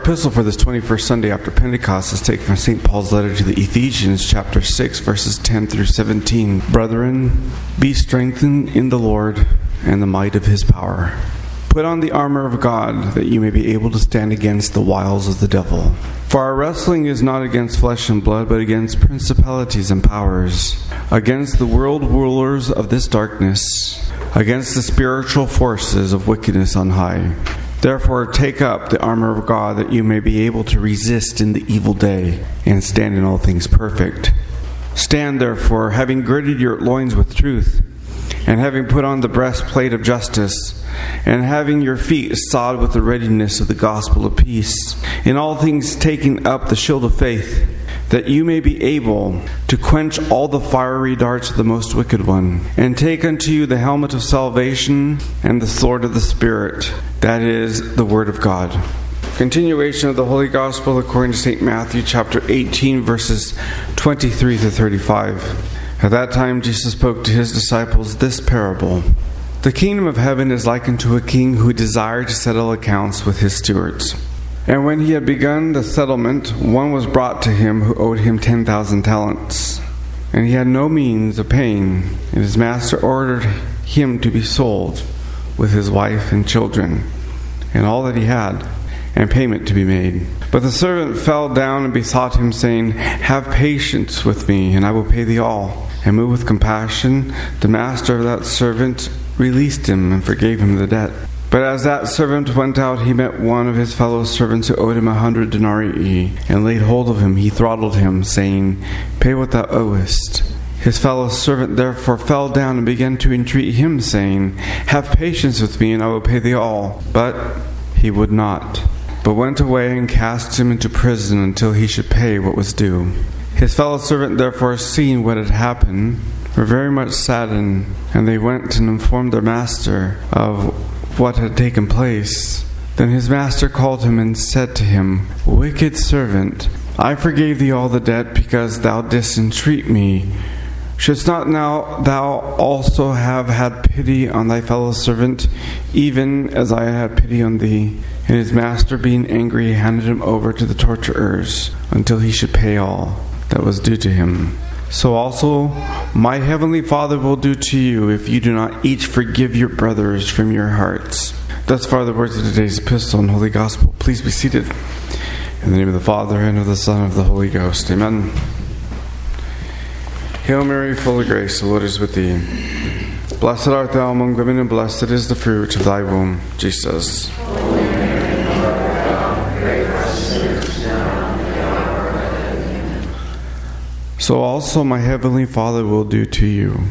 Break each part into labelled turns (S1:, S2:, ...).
S1: epistle for this 21st Sunday after Pentecost is taken from St. Paul's letter to the Ephesians, chapter 6, verses 10 through 17. Brethren, be strengthened in the Lord and the might of his power. Put on the armor of God, that you may be able to stand against the wiles of the devil. For our wrestling is not against flesh and blood, but against principalities and powers, against the world rulers of this darkness, against the spiritual forces of wickedness on high. Therefore take up the armor of God, that you may be able to resist in the evil day, and stand in all things perfect. Stand therefore, having girded your loins with truth, and having put on the breastplate of justice, and having your feet shod with the readiness of the gospel of peace. In all things taking up the shield of faith, that you may be able to quench all the fiery darts of the most wicked one, and take unto you the helmet of salvation and the sword of the Spirit, that is, the Word of God. Continuation of the Holy Gospel according to St. Matthew chapter 18, verses 23 to 35. At that time Jesus spoke to his disciples this parable. The kingdom of heaven is likened to a king who desired to settle accounts with his stewards. And when he had begun the settlement, one was brought to him who owed him 10,000 talents. And he had no means of paying, and his master ordered him to be sold, with his wife and children, and all that he had, and payment to be made. But the servant fell down and besought him, saying, Have patience with me, and I will pay thee all. And moved with compassion, the master of that servant released him and forgave him the debt. But as that servant went out, he met one of his fellow servants who owed him 100 denarii, and laid hold of him. He throttled him, saying, Pay what thou owest. His fellow servant therefore fell down and began to entreat him, saying, Have patience with me, and I will pay thee all. But he would not, but went away and cast him into prison until he should pay what was due. His fellow servant therefore, seeing what had happened, were very much saddened, and they went and informed their master of what had taken place. Then his master called him and said to him, Wicked servant, I forgave thee all the debt because thou didst entreat me. Shouldst not now thou also have had pity on thy fellow servant, even as I had pity on thee? And his master, being angry, handed him over to the torturers until he should pay all that was due to him. So also my heavenly Father will do to you, if you do not each forgive your brothers from your hearts. Thus far the words of today's epistle and Holy Gospel. Please be seated. In the name of the Father, and of the Son, and of the Holy Ghost. Amen. Hail Mary, full of grace, the Lord is with thee. Blessed art thou among women, and blessed is the fruit of thy womb, Jesus. So also my heavenly Father will do to you.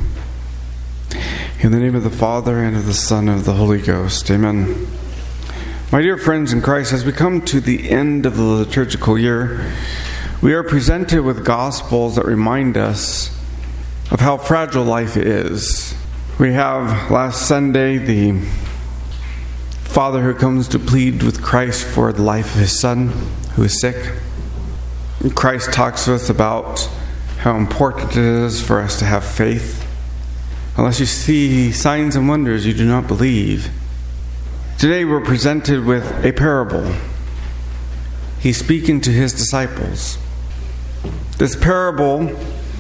S1: In the name of the Father, and of the Son, and of the Holy Ghost. Amen. My dear friends in Christ, as we come to the end of the liturgical year, we are presented with Gospels that remind us of how fragile life is. We have last Sunday the Father who comes to plead with Christ for the life of his Son who is sick. And Christ talks to us about how important it is for us to have faith. Unless you see signs and wonders, you do not believe. Today we're presented with a parable. He's speaking to his disciples. This parable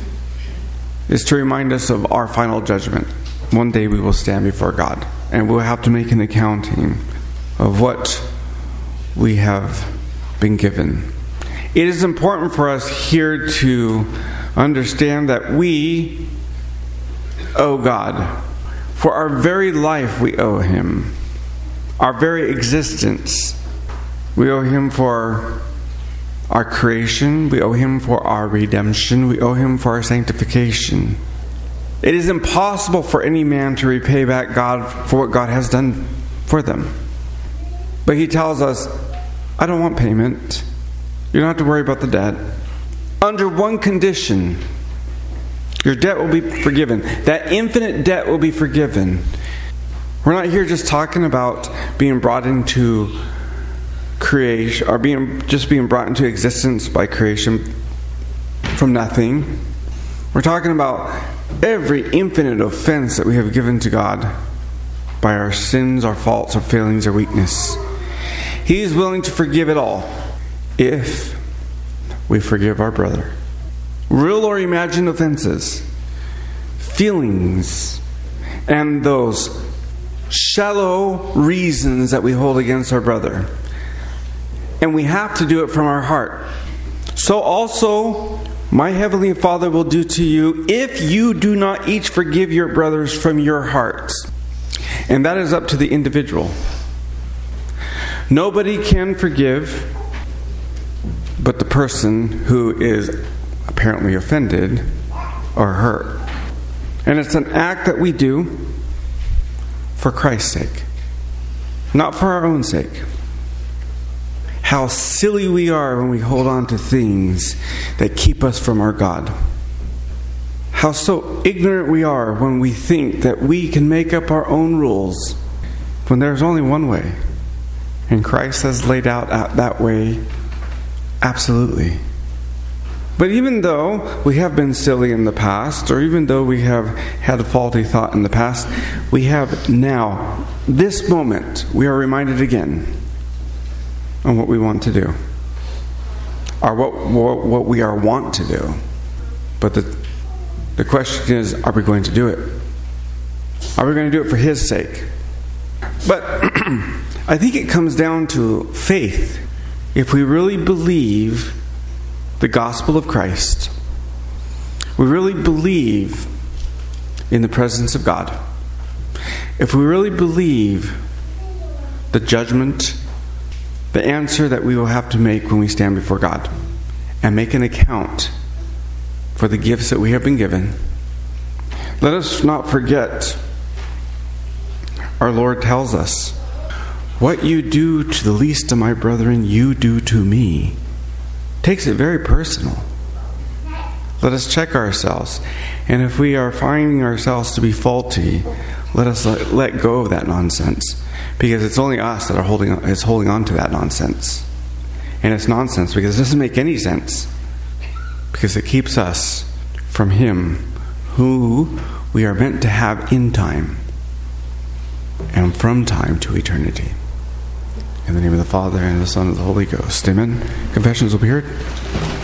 S1: is to remind us of our final judgment. One day we will stand before God, and we'll have to make an accounting of what we have been given. It is important for us here to understand that we owe God. For our very life we owe Him. Our very existence. We owe Him for our creation. We owe Him for our redemption. We owe Him for our sanctification. It is impossible for any man to repay back God for what God has done for them. But He tells us, I don't want payment. You don't have to worry about the debt. Under one condition, your debt will be forgiven. That infinite debt will be forgiven. We're not here just talking about being brought into creation, or being brought into existence by creation from nothing. We're talking about every infinite offense that we have given to God by our sins, our faults, our failings, our weakness. He is willing to forgive it all. if we forgive our brother. Real or imagined offenses, feelings, and those shallow reasons that we hold against our brother. And we have to do it from our heart. So also, my heavenly Father will do to you if you do not each forgive your brothers from your hearts. And that is up to the individual. Nobody can forgive but the person who is apparently offended or hurt. And it's an act that we do for Christ's sake, not for our own sake. How silly we are when we hold on to things that keep us from our God. How so ignorant we are when we think that we can make up our own rules when there's only one way. And Christ has laid out that way absolutely. But even though we have been silly in the past, or even though we have had a faulty thought in the past, we have now, this moment, we are reminded again on what we want to do, or what we are want to do. But the question is, are we going to do it? Are we going to do it for His sake? But I think it comes down to faith. If we really believe the gospel of Christ, we really believe in the presence of God, if we really believe the judgment, the answer that we will have to make when we stand before God and make an account for the gifts that we have been given, let us not forget our Lord tells us, what you do to the least of my brethren, you do to me. Takes it very personal. Let us check ourselves. And if we are finding ourselves to be faulty, let us let go of that nonsense. Because it's only us that are holding on to that nonsense. And it's nonsense because it doesn't make any sense. Because it keeps us from Him who we are meant to have in time and from time to eternity. In the name of the Father, and the Son, and the Holy Ghost. Amen. Confessions will be heard.